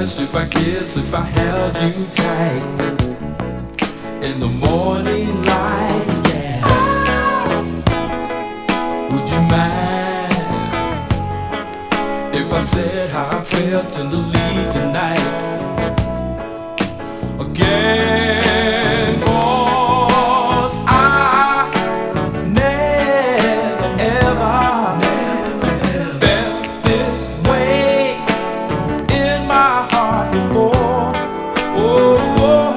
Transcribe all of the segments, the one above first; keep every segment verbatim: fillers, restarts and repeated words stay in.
touched, if I kissed, if I held you tight in the morning light, yeah. Would you mind if I said how I felt tenderly tonight? Again, 'cause I never ever felt this way in my heart before. Oh,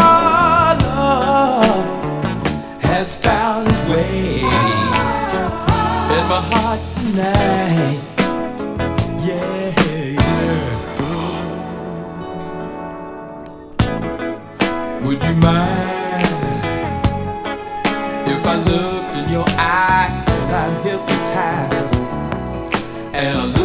love has found its way in my heart tonight. Yeah, yeah. Would you mind if I looked in your eyes and I'm hypnotized and I look